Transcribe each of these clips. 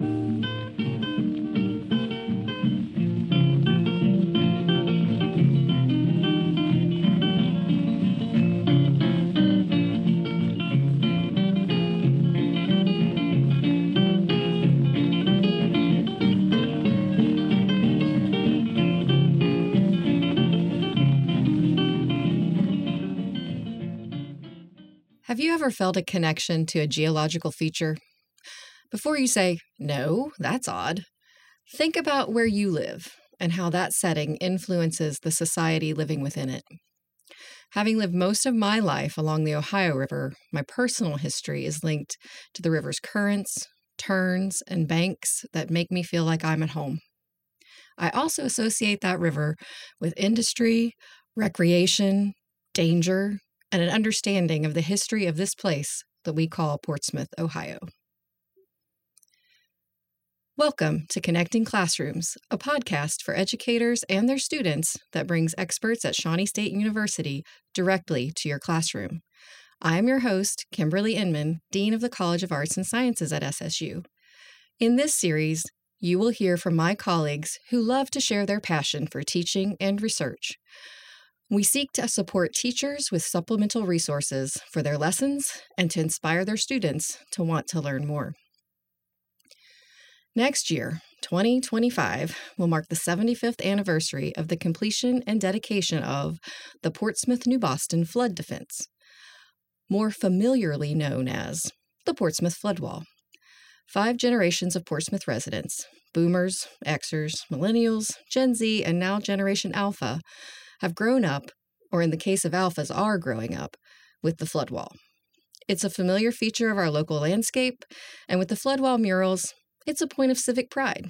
Have you ever felt a connection to a geological feature? Before you say, no, that's odd, think about where you live and how that setting influences the society living within it. Having lived most of my life along the Ohio River, my personal history is linked to the river's currents, turns, and banks that make me feel like I'm at home. I also associate that river with industry, recreation, danger, and an understanding of the history of this place that we call Portsmouth, Ohio. Welcome to Connecting Classrooms, a podcast for educators and their students that brings experts at Shawnee State University directly to your classroom. I am your host, Kimberly Inman, Dean of the College of Arts and Sciences at SSU. In this series, you will hear from my colleagues who love to share their passion for teaching and research. We seek to support teachers with supplemental resources for their lessons and to inspire their students to want to learn more. Next year, 2025, will mark the 75th anniversary of the completion and dedication of the Portsmouth New Boston Flood Defense, more familiarly known as the Portsmouth Flood Wall. 5 generations of Portsmouth residents, Boomers, Xers, Millennials, Gen Z, and now Generation Alpha, have grown up, or in the case of Alphas are growing up, with the flood wall. It's a familiar feature of our local landscape, and with the flood wall murals, it's a point of civic pride.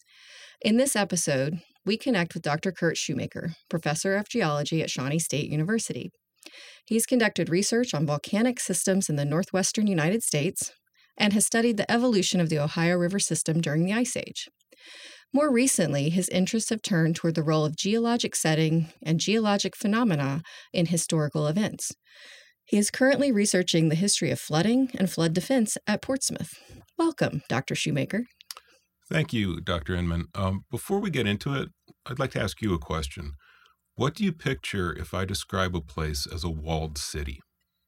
In this episode, we connect with Dr. Kurt Shoemaker, professor of geology at Shawnee State University. He's conducted research on volcanic systems in the northwestern United States and has studied the evolution of the Ohio River system during the Ice Age. More recently, his interests have turned toward the role of geologic setting and geologic phenomena in historical events. He is currently researching the history of flooding and flood defense at Portsmouth. Welcome, Dr. Shoemaker. Thank you, Dr. Inman. Before we get into it, I'd like to ask you a question. What do you picture if I describe a place as a walled city?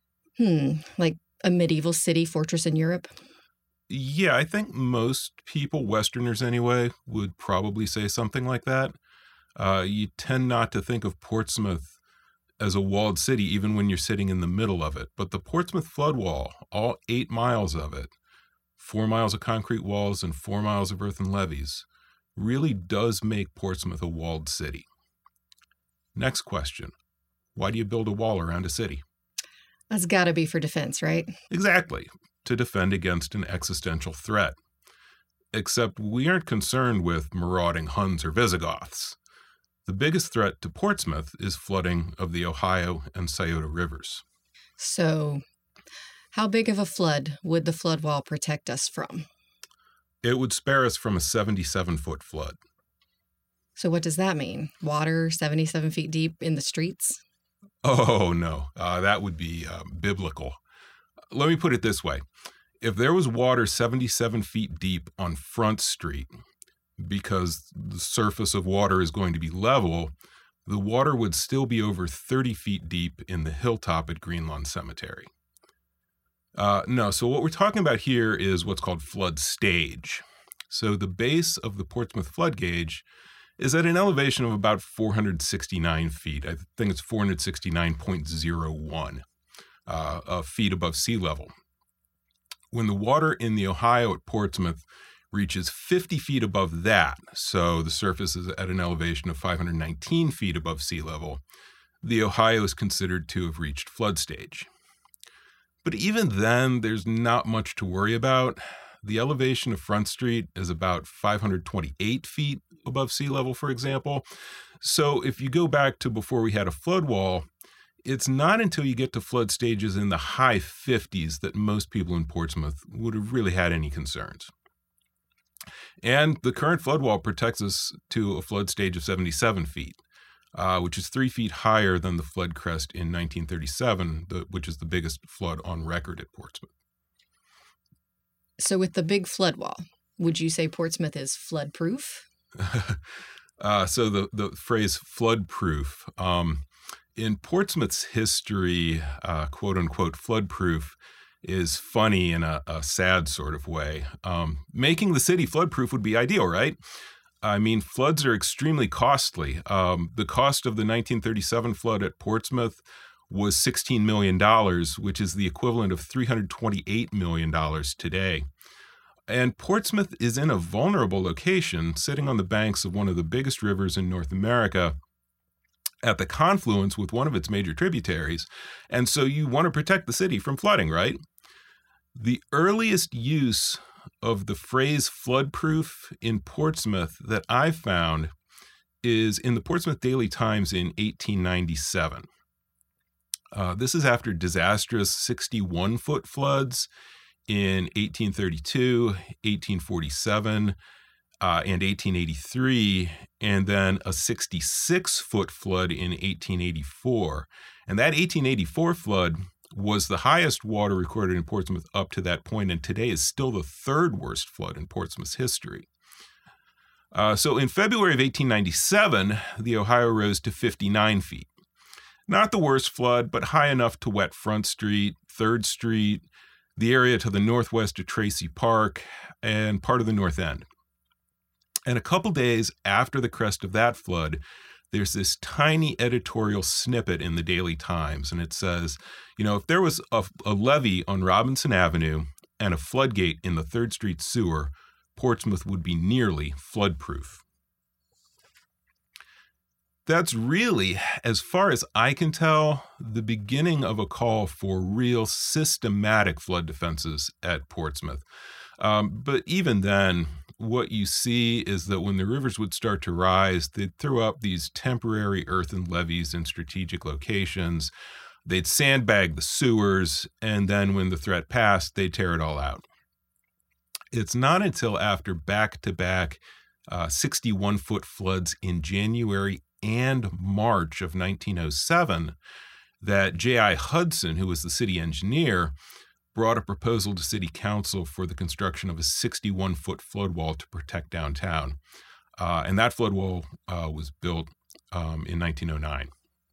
Like a medieval city fortress in Europe? Yeah, I think most people, Westerners anyway, would probably say something like that. You tend not to think of Portsmouth as a walled city, even when you're sitting in the middle of it. But the Portsmouth flood wall, all 8 miles of it, 4 miles of concrete walls and 4 miles of earthen levees, really does make Portsmouth a walled city. Next question. Why do you build a wall around a city? That's got to be for defense, right? Exactly. To defend against an existential threat. Except we aren't concerned with marauding Huns or Visigoths. The biggest threat to Portsmouth is flooding of the Ohio and Scioto rivers. So, how big of a flood would the flood wall protect us from? It would spare us from a 77-foot flood. So what does that mean? Water 77 feet deep in the streets? Oh, no. That would be biblical. Let me put it this way. If there was water 77 feet deep on Front Street, because the surface of water is going to be level, the water would still be over 30 feet deep in the hilltop at Greenlawn Cemetery. No, so what we're talking about here is what's called flood stage. So the base of the Portsmouth flood gauge is at an elevation of about 469 feet. I think it's 469.01. Feet above sea level. When the water in the Ohio at Portsmouth reaches 50 feet above that, so the surface is at an elevation of 519 feet above sea level, the Ohio is considered to have reached flood stage. But even then, there's not much to worry about. The elevation of Front Street is about 528 feet above sea level, for example. So if you go back to before we had a flood wall, it's not until you get to flood stages in the high 50s that most people in Portsmouth would have really had any concerns. And the current flood wall protects us to a flood stage of 77 feet, which is 3 feet higher than the flood crest in 1937, which is the biggest flood on record at Portsmouth. So with the big flood wall, Would you say Portsmouth is flood-proof? So the phrase flood-proof, in Portsmouth's history, quote unquote, flood-proof is funny in a sad sort of way. Making the city flood-proof would be ideal, right? I mean, floods are extremely costly. The cost of the 1937 flood at Portsmouth was $16 million, which is the equivalent of $328 million today. And Portsmouth is in a vulnerable location, sitting on the banks of one of the biggest rivers in North America, at the confluence with one of its major tributaries. And so you want to protect the city from flooding, right? The earliest use of the phrase flood-proof in Portsmouth that I've found is in the Portsmouth Daily Times in 1897. This is after disastrous 61-foot floods in 1832, 1847, and 1883, and then a 66-foot flood in 1884. And that 1884 flood was the highest water recorded in Portsmouth up to that point, and today is still the third worst flood in Portsmouth's history. So in February of 1897, the Ohio rose to 59 feet. Not the worst flood, but high enough to wet Front Street, 3rd Street, the area to the northwest of Tracy Park, and part of the North End. And a couple days after the crest of that flood, there's this tiny editorial snippet in the Daily Times, and it says, if there was a levee on Robinson Avenue and a floodgate in the 3rd Street sewer, Portsmouth would be nearly flood-proof. That's really, as far as I can tell, the beginning of a call for real systematic flood defenses at Portsmouth. But even then, what you see is that when the rivers would start to rise, they'd throw up these temporary earthen levees in strategic locations. They'd sandbag the sewers, and then when the threat passed, they'd tear it all out. It's not until after back-to-back 61-foot floods in January and March of 1907 that J.I. Hudson, who was the city engineer, brought a proposal to city council for the construction of a 61-foot flood wall to protect downtown. And that flood wall was built in 1909.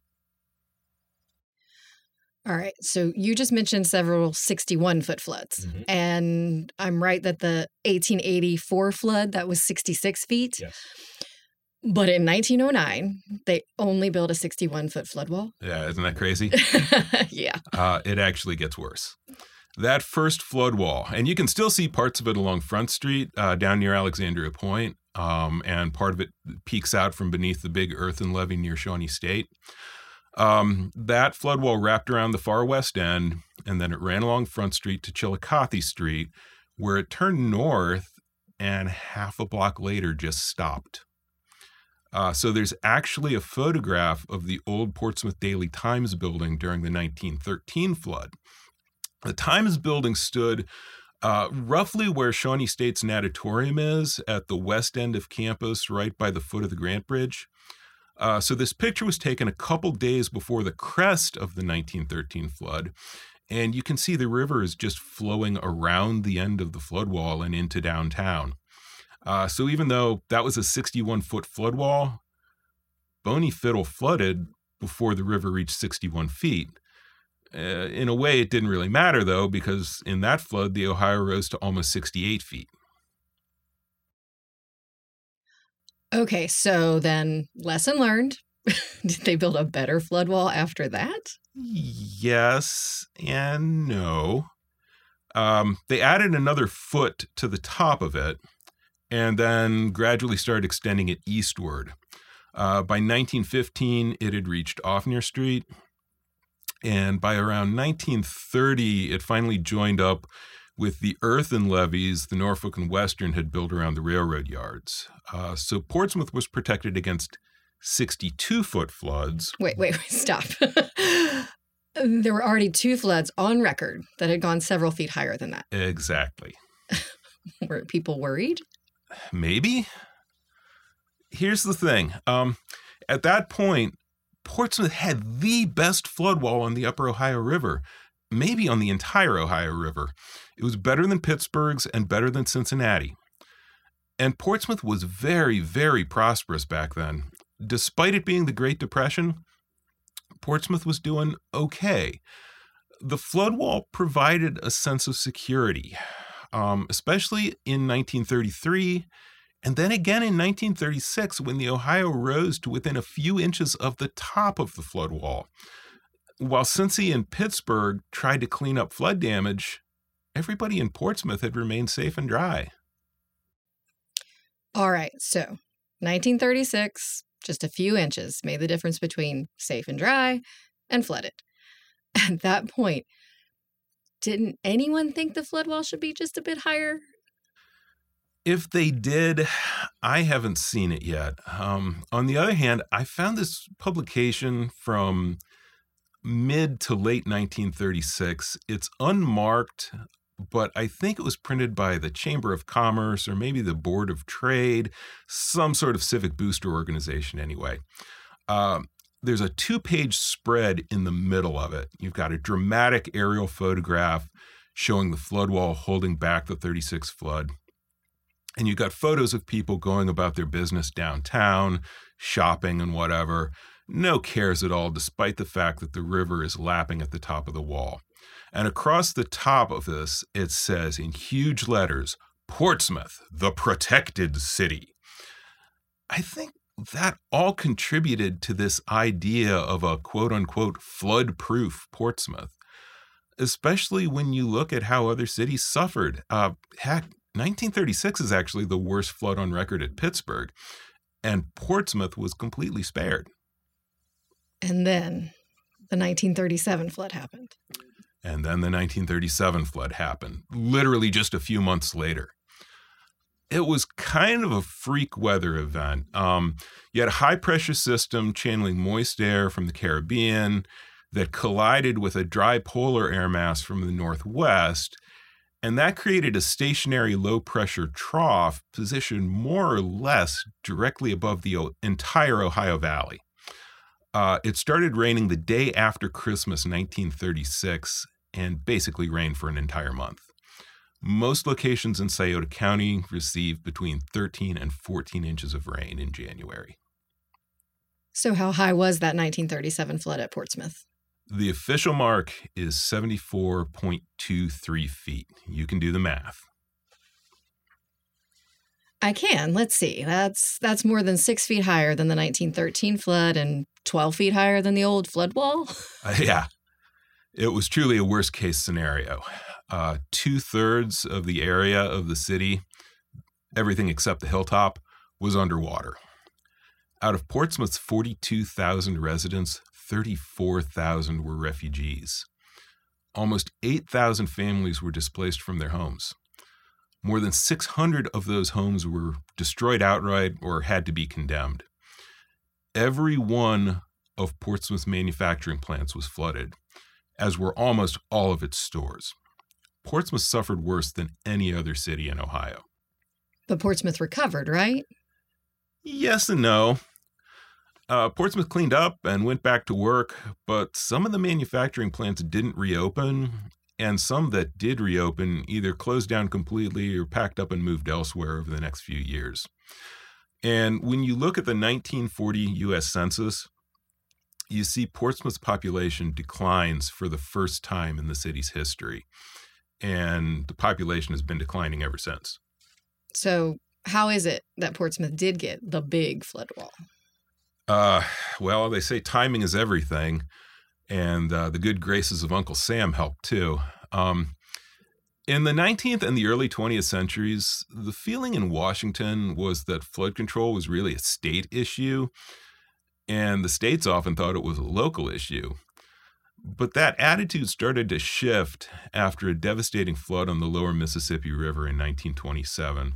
All right. So you just mentioned several 61-foot floods. Mm-hmm. And I'm right that the 1884 flood, that was 66 feet. Yes. But in 1909, they only built a 61-foot flood wall. Yeah, isn't that crazy? Yeah. It actually gets worse. That first flood wall, and you can still see parts of it along Front Street down near Alexandria Point, and part of it peeks out from beneath the big earthen levee near Shawnee State. That flood wall wrapped around the far west end, and then it ran along Front Street to Chillicothe Street, where it turned north and half a block later just stopped. So there's actually a photograph of the old Portsmouth Daily Times building during the 1913 flood. The Times building stood roughly where Shawnee State's natatorium is, at the west end of campus, right by the foot of the Grant Bridge. So this picture was taken a couple days before the crest of the 1913 flood, and you can see the river is just flowing around the end of the flood wall and into downtown. So even though that was a 61-foot flood wall, Boney Fiddle flooded before the river reached 61 feet. In a way, it didn't really matter, though, because in that flood, the Ohio rose to almost 68 feet. Okay, so then lesson learned. Did they build a better flood wall after that? Yes and no. They added another foot to the top of it, and then gradually started extending it eastward. By 1915, it had reached Offner Street, and by around 1930, it finally joined up with the earthen levees the Norfolk and Western had built around the railroad yards. So Portsmouth was protected against 62-foot floods. Wait, stop. There were already 2 floods on record that had gone several feet higher than that. Exactly. Were people worried? Maybe. Here's the thing. At that point, Portsmouth had the best flood wall on the Upper Ohio River, maybe on the entire Ohio River. It was better than Pittsburgh's and better than Cincinnati. And Portsmouth was very, very prosperous back then. Despite it being the Great Depression, Portsmouth was doing okay. The flood wall provided a sense of security, especially in 1933, and then again in 1936 when the Ohio rose to within a few inches of the top of the flood wall. While Cincy and Pittsburgh tried to clean up flood damage, everybody in Portsmouth had remained safe and dry. All right, so 1936, just a few inches made the difference between safe and dry and flooded. At that point, didn't anyone think the flood wall should be just a bit higher? If they did, I haven't seen it yet. On the other hand, I found this publication from mid to late 1936. It's unmarked, but I think it was printed by the Chamber of Commerce or maybe the Board of Trade, some sort of civic booster organization anyway. There's a 2-page spread in the middle of it. You've got a dramatic aerial photograph showing the flood wall holding back the 36 flood. And you've got photos of people going about their business downtown, shopping and whatever. No cares at all, despite the fact that the river is lapping at the top of the wall. And across the top of this, it says in huge letters, Portsmouth, the protected city. I think that all contributed to this idea of a quote-unquote flood-proof Portsmouth, especially when you look at how other cities suffered. Heck, 1936 is actually the worst flood on record at Pittsburgh, and Portsmouth was completely spared. And then the 1937 flood happened. And then the 1937 flood happened, literally just a few months later. It was kind of a freak weather event. You had a high-pressure system channeling moist air from the Caribbean that collided with a dry polar air mass from the northwest, and that created a stationary low-pressure trough positioned more or less directly above the entire Ohio Valley. It started raining the day after Christmas 1936 and basically rained for an entire month. Most locations in Scioto County received between 13 and 14 inches of rain in January. So how high was that 1937 flood at Portsmouth? The official mark is 74.23 feet. You can do the math. I can. Let's see. That's more than 6 feet higher than the 1913 flood and 12 feet higher than the old flood wall. Yeah. It was truly a worst-case scenario. 2/3 of the area of the city, everything except the hilltop, was underwater. Out of Portsmouth's 42,000 residents, 34,000 were refugees. Almost 8,000 families were displaced from their homes. More than 600 of those homes were destroyed outright or had to be condemned. Every one of Portsmouth's manufacturing plants was flooded, as were almost all of its stores. Portsmouth suffered worse than any other city in Ohio. But Portsmouth recovered, right? Yes and no. Portsmouth cleaned up and went back to work, but some of the manufacturing plants didn't reopen, and some that did reopen either closed down completely or packed up and moved elsewhere over the next few years. And when you look at the 1940 U.S. Census, you see Portsmouth's population declines for the first time in the city's history, and the population has been declining ever since. So how is it that Portsmouth did get the big flood wall? Well, they say timing is everything, and the good graces of Uncle Sam helped too. In the 19th and the early 20th centuries, the feeling in Washington was that flood control was really a state issue, and the states often thought it was a local issue. But that attitude started to shift after a devastating flood on the lower Mississippi River in 1927.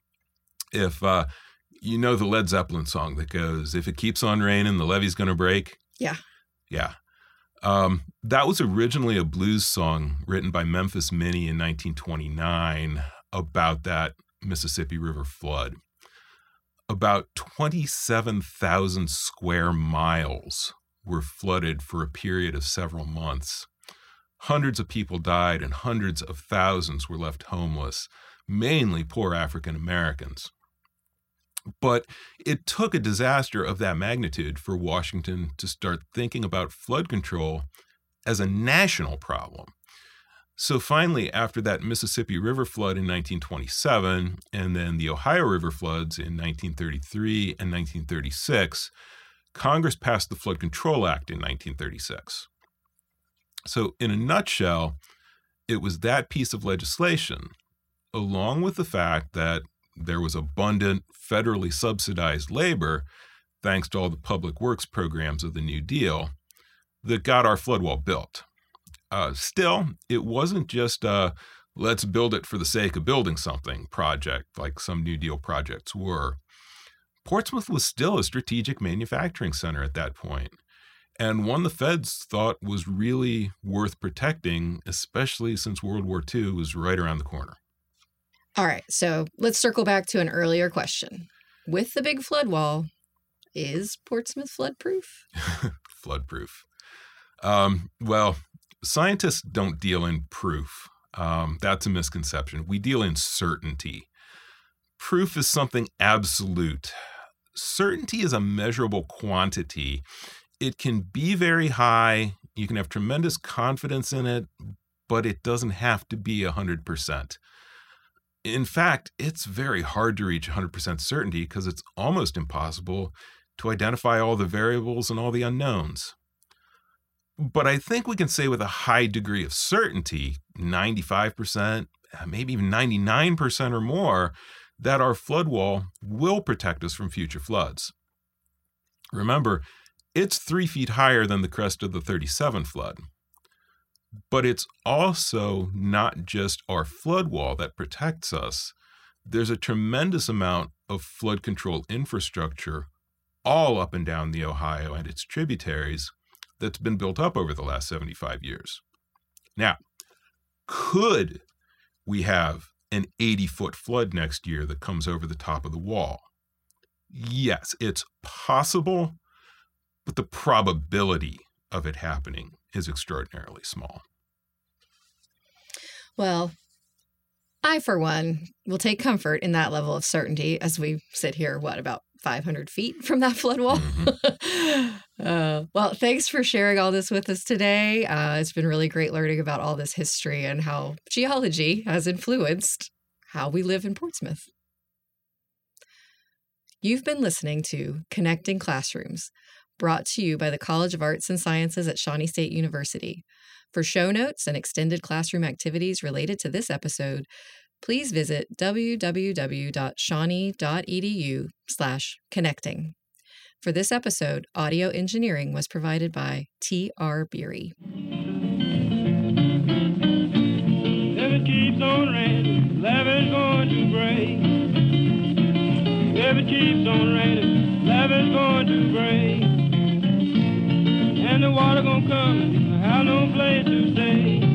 If you know the Led Zeppelin song that goes, "If it keeps on raining, the levee's going to break." Yeah. Yeah. That was originally a blues song written by Memphis Minnie in 1929 about that Mississippi River flood. About 27,000 square miles were flooded for a period of several months. Hundreds of people died and hundreds of thousands were left homeless, mainly poor African Americans. But it took a disaster of that magnitude for Washington to start thinking about flood control as a national problem. So finally, after that Mississippi River flood in 1927, and then the Ohio River floods in 1933 and 1936, Congress passed the Flood Control Act in 1936. So in a nutshell, it was that piece of legislation, along with the fact that there was abundant federally subsidized labor, thanks to all the public works programs of the New Deal, that got our flood wall built. Still, it wasn't just a let's build it for the sake of building something project like some New Deal projects were. Portsmouth was still a strategic manufacturing center at that point, and one the feds thought was really worth protecting, especially since World War II was right around the corner. All right, so let's circle back to an earlier question. With the big flood wall, is Portsmouth flood-proof? Flood-proof. Well, scientists don't deal in proof. That's a misconception. We deal in certainty. Proof is something absolute. Certainty is a measurable quantity. It can be very high. You can have tremendous confidence in it, but it doesn't have to be 100%. In fact, it's very hard to reach 100% certainty because it's almost impossible to identify all the variables and all the unknowns. But I think we can say with a high degree of certainty, 95%, maybe even 99% or more, that our flood wall will protect us from future floods. Remember, it's 3 feet higher than the crest of the 37 flood. But it's also not just our flood wall that protects us. There's a tremendous amount of flood control infrastructure all up and down the Ohio and its tributaries that's been built up over the last 75 years. Now, could we have an 80-foot flood next year that comes over the top of the wall? Yes, it's possible, but the probability of it happening is extraordinarily small. Well, I, for one, will take comfort in that level of certainty as we sit here, about 500 feet from that flood wall? Mm-hmm. Well, thanks for sharing all this with us today. It's been really great learning about all this history and how geology has influenced how we live in Portsmouth. You've been listening to Connecting Classrooms, brought to you by the College of Arts and Sciences at Shawnee State University. For show notes and extended classroom activities related to this episode, please visit www.shawnee.edu/connecting. For this episode, audio engineering was provided by T.R. Beery. If it keeps on raining, levee's going to break. If it keeps on raining, levee's going to break. And the water gonna come, I have no place to stay.